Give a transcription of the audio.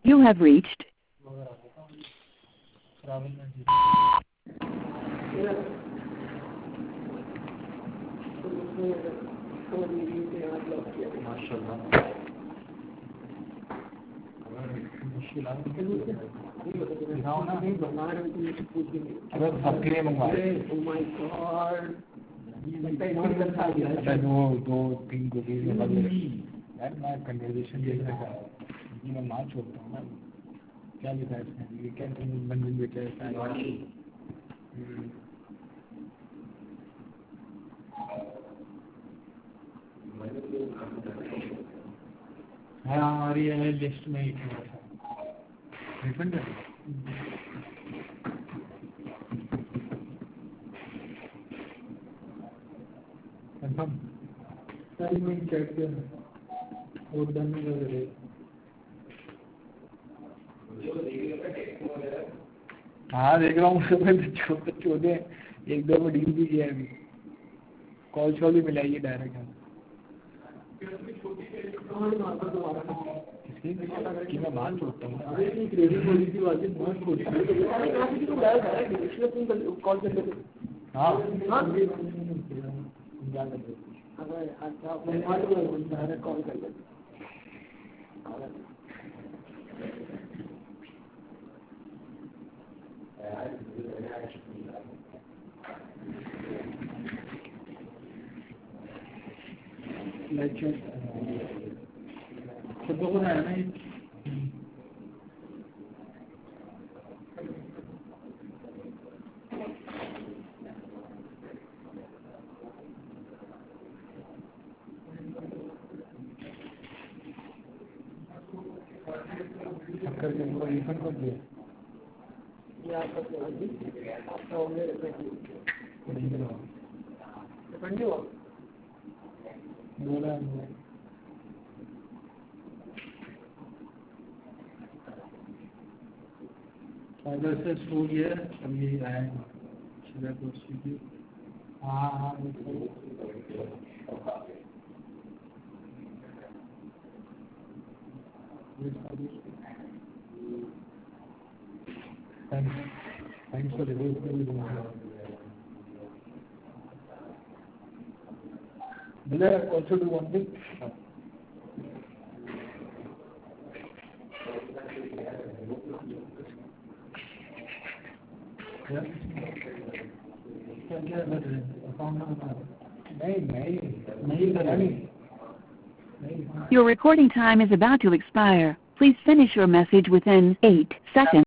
You have reached. सबके मंगवाए दो तीन को यार मैं कन्वर्सेशन देख रहा था मैं माँ छोड़ता हूँ ना क्या लिखा है इसमें ये क्या मंजिल बेचा है हाँ हमारी है लिस्ट में ही रिफंड है कंफर्म सारी में चेक किया और डन कर दे हाँ देख रहा हूँ छोटे छोटे एक दो में डील भी किया है अभी कॉल शॉल भी मिलाइए डायरेक्ट कि मैं बात छोड़ता हूँ हाँ कॉल कर लेते खुद को है ना करके रिफंड कर दिया बोला फाइबर से सो गया अब ये आएगा सीधा कुछ हाँ हाँ Thanks for the Will I also do one thing? Your recording time is about to expire. Please finish your message within 8 seconds.